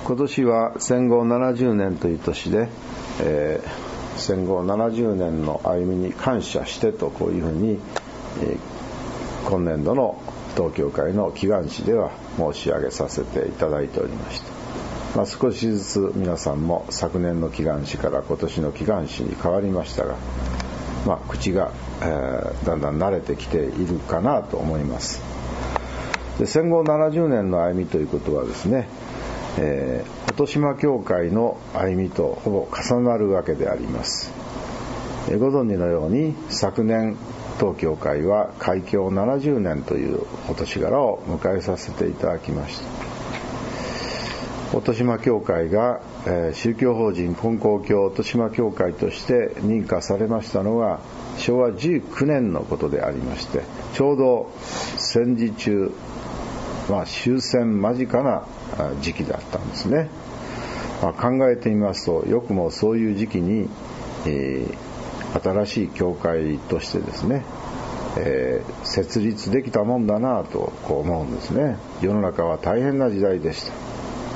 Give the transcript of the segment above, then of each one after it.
今年は戦後70年という年で、戦後70年の歩みに感謝してとこういうふうに、今年度の東教会の祈願誌では申し上げさせていただいておりました。少しずつ皆さんも昨年の祈願誌から今年の祈願誌に変わりましたが、口が、だんだん慣れてきているかなと思います。で、戦後70年の歩みということはですね、音島教会の歩みとほぼ重なるわけであります。ご存知のように昨年当教会は開教70年というお年柄を迎えさせていただきました。音島教会が、宗教法人金光教音島教会として認可されましたのが昭和19年のことでありまして、ちょうど戦時中、終戦間近な時期だったんですね。考えてみますと、よくもそういう時期に、新しい教会としてですね、設立できたもんだなとこう思うんですね。世の中は大変な時代でした。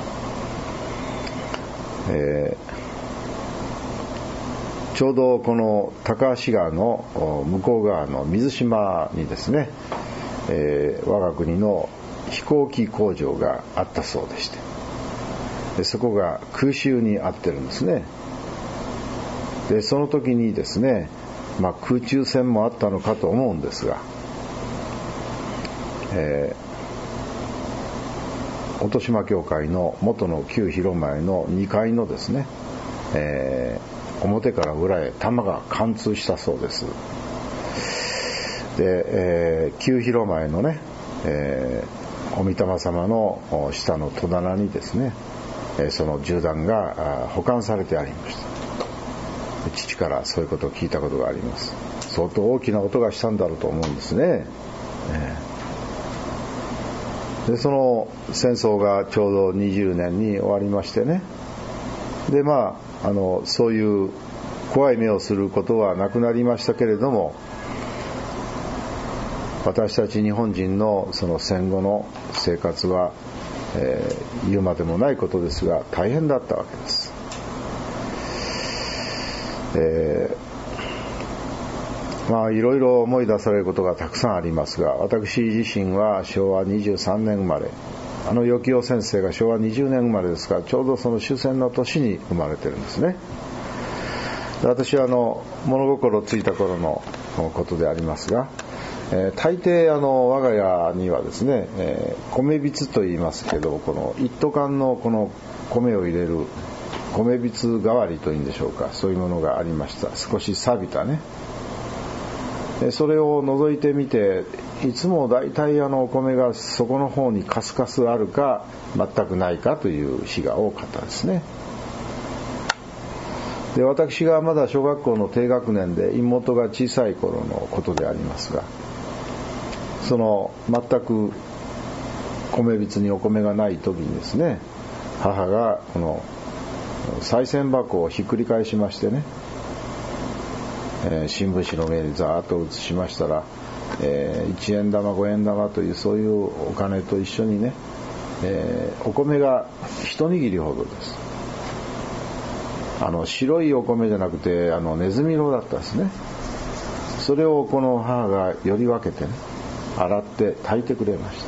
ちょうどこの高橋川の向こう側の水島にですね、我が国の飛行機工場があったそうでして、そこが空襲に遭ってるんですね。で、その時にですね、空中戦もあったのかと思うんですが、音島教会の元の旧広前の2階のですね、表から裏へ弾が貫通したそうです。で、旧広前のね、お御霊様の下の戸棚にですね、その銃弾が保管されてありました。父からそういうことを聞いたことがあります。相当大きな音がしたんだろうと思うんですね。で、その戦争がちょうど20年に終わりましてね、で、そういう怖い目をすることはなくなりましたけれども、私たち日本人のその戦後の生活は、言うまでもないことですが大変だったわけです。いろいろ思い出されることがたくさんありますが、私自身は昭和23年生まれ、与清先生が昭和20年生まれですから、ちょうどその終戦の年に生まれてるんですね。で、私は物心ついた頃のことでありますが、大抵我が家にはですね、米びつと言いますけど、この一斗缶のこの米を入れる米びつ代わりというんでしょうか、そういうものがありました。少し錆びたね。それを覗いてみて、いつも大体お米が底の方にカスカスあるか全くないかという日が多かったですね。で、私がまだ小学校の低学年で妹が小さい頃のことでありますが、その全く米びつにお米がない時にですね、母がこの賽銭箱をひっくり返しましてね、新聞紙の上にザーッと写しましたら、1円玉5円玉というそういうお金と一緒にね、お米が一握りほどです。白いお米じゃなくてネズミ色だったですね。それをこの母がより分けてね、洗って炊いてくれました。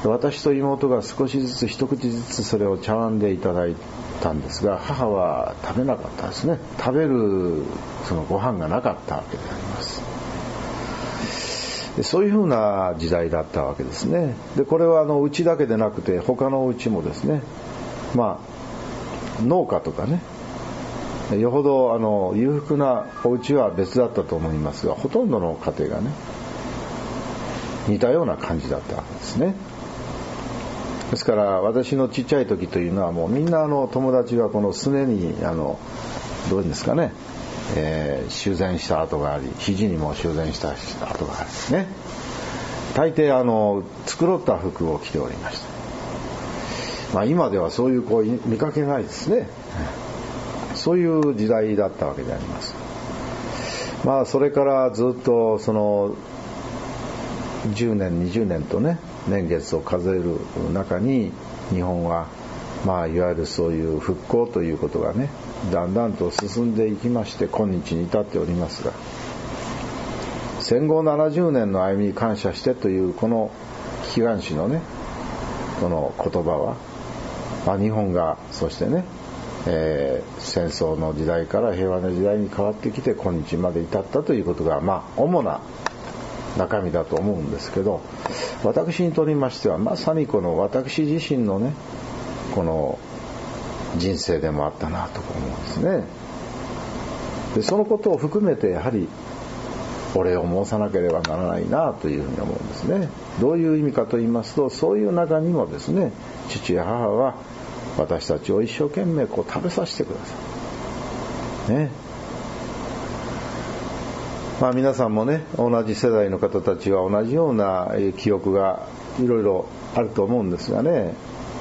私と妹が少しずつ一口ずつそれを茶碗でいただいたんですが、母は食べなかったですね。食べるそのご飯がなかったわけであります。で、そういうふうな時代だったわけですね。で、これはうちだけでなくて他のうちもですね、農家とかね、よほど裕福なお家は別だったと思いますが、ほとんどの家庭がね似たような感じだったわけですね。ですから私のちっちゃい時というのはもうみんな友達がこのすねにどういうんですかね、修繕した跡があり、肘にも修繕した跡があるね。大抵繕った服を着ておりました。今ではそういう子見かけないですね。そういう時代だったわけであります。それからずっとその10年20年とね年月を数える中に日本はいわゆるそういう復興ということがね、だんだんと進んでいきまして、今日に至っておりますが、戦後70年の歩みに感謝してというこの祈願詩のね、この言葉は、日本がそしてね、戦争の時代から平和な時代に変わってきて今日まで至ったということが主な中身だと思うんですけど、私にとりましてはまさにこの私自身のね、この人生でもあったなと思うんですね。でそのことを含めてやはりお礼を申さなければならないなというふうに思うんですね。どういう意味かと言いますと、そういう中にもですね、父や母は私たちを一生懸命食べさせてくださいね。皆さんもね、同じ世代の方たちは同じような記憶がいろいろあると思うんですがね、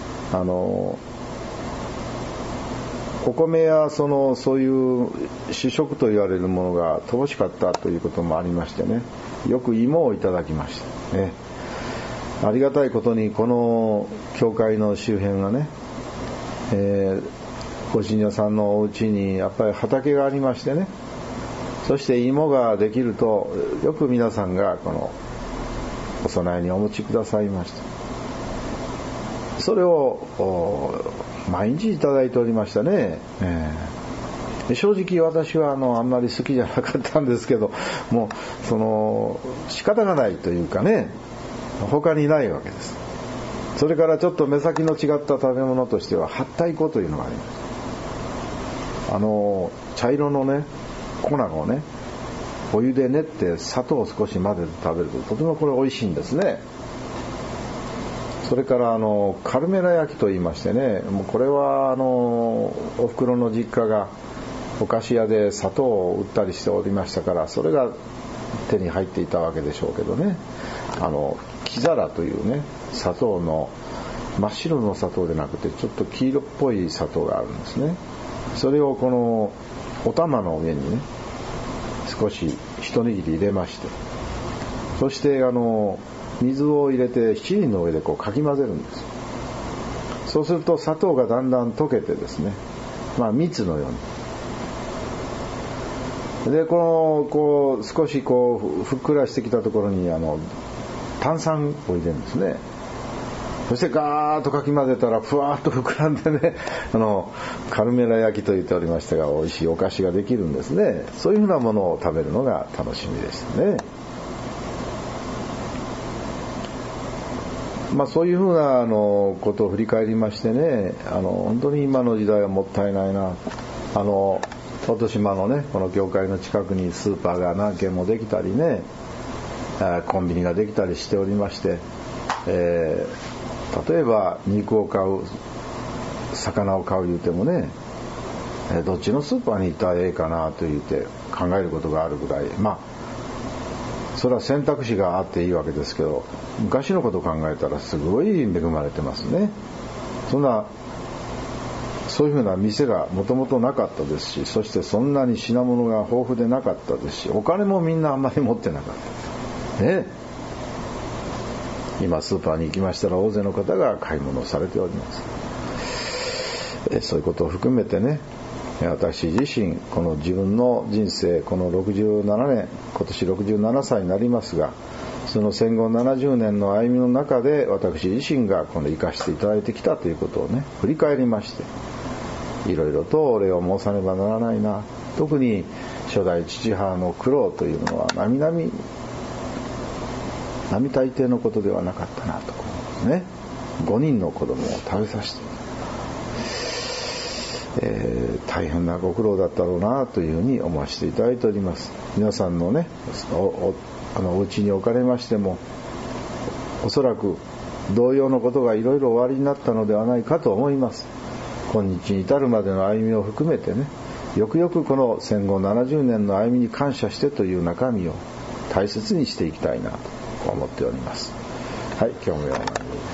お米やそういう主食と言われるものが乏しかったということもありましてね、よく芋をいただきましたね。ありがたいことにこの教会の周辺がね、ご信者さんのお家にやっぱり畑がありましてね、そして芋ができるとよく皆さんがこのお供えにお持ちくださいました。それを毎日いただいておりましたね。正直私はあんまり好きじゃなかったんですけど、もう仕方がないというかね、他にないわけです。それからちょっと目先の違った食べ物としてははったい粉というのがあります。茶色のね粉をね、お湯で練って砂糖を少し混ぜて食べるととてもこれ美味しいんですね。それからカルメラ焼きと言いましてね、もうこれはお袋の実家がお菓子屋で砂糖を売ったりしておりましたから、それが手に入っていたわけでしょうけどね、木皿というね、砂糖の真っ白の砂糖でなくてちょっと黄色っぽい砂糖があるんですね。それをこのお玉の上にね少し一握り入れまして、そして水を入れて七輪の上でかき混ぜるんです。そうすると砂糖がだんだん溶けてですね、蜜のようにで、少しふっくらしてきたところに炭酸を入れるんですね。そしてガーッとかき混ぜたらふわーっと膨らんでね、カルメラ焼きと言っておりましたが、美味しいお菓子ができるんですね。そういうふうなものを食べるのが楽しみでしたね。そういうふうなことを振り返りましてね、本当に今の時代はもったいないな。落島のね、この教会の近くにスーパーが何軒もできたりね、コンビニができたりしておりまして、例えば肉を買う、魚を買う言うてもね、どっちのスーパーに行ったらええかなと言って考えることがあるぐらい、それは選択肢があっていいわけですけど、昔のことを考えたらすごい恵まれてますね。そういうふうな店がもともとなかったですし、そしてそんなに品物が豊富でなかったですし、お金もみんなあんまり持ってなかったね。今スーパーに行きましたら大勢の方が買い物をされております。そういうことを含めてね、私自身この自分の人生、この67年、今年67歳になりますが、その戦後70年の歩みの中で私自身がこの生かしていただいてきたということをね、振り返りまして、いろいろとお礼を申さねばならないな。特に初代父母の苦労というのは並大抵のことではなかったなとね。5人の子供を食べさせて、大変なご苦労だったろうなというふうに思わせていただいております。皆さんのね、お家におかれましてもおそらく同様のことがいろいろおありになったのではないかと思います。今日に至るまでの歩みを含めてね、よくよくこの戦後70年の歩みに感謝してという中身を大切にしていきたいなと思っております。はい、今日もよろしく。